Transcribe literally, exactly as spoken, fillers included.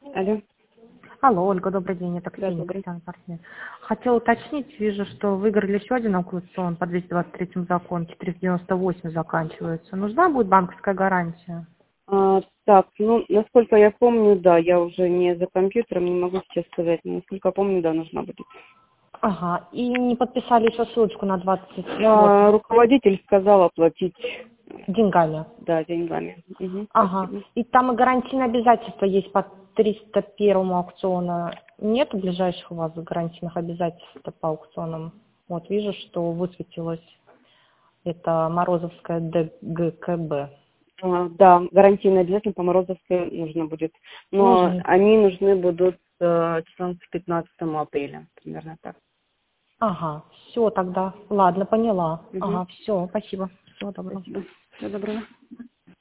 Алло. Алло, Ольга, добрый день, это Да, Ксения, добрый. капитан партнер. Хотела уточнить, вижу, что выиграли еще один аукцион по двести двадцать третьему закону, четыреста девяносто восемь заканчивается. Нужна будет банковская гарантия? А, так, ну, насколько я помню, да, я уже не за компьютером, не могу сейчас сказать, но насколько помню, да, нужна будет. Ага, и не подписали еще ссылочку на двадцать лот А, руководитель сказал оплатить, деньгами. да, деньгами. Угу, Ага, спасибо. и там и гарантийные обязательства есть по триста первому аукциону. Нет ближайших у вас гарантийных обязательств по аукционам? Вот вижу, что высветилось это Морозовская ДГКБ. А, да, гарантийно обязательно по Морозовской нужно будет, но Нужны. они нужны будут э, числом к пятнадцатому апреля, примерно так. Ага, все тогда. Ладно, поняла. Угу, Ага, все, спасибо. Всего доброго. спасибо. Всего доброго.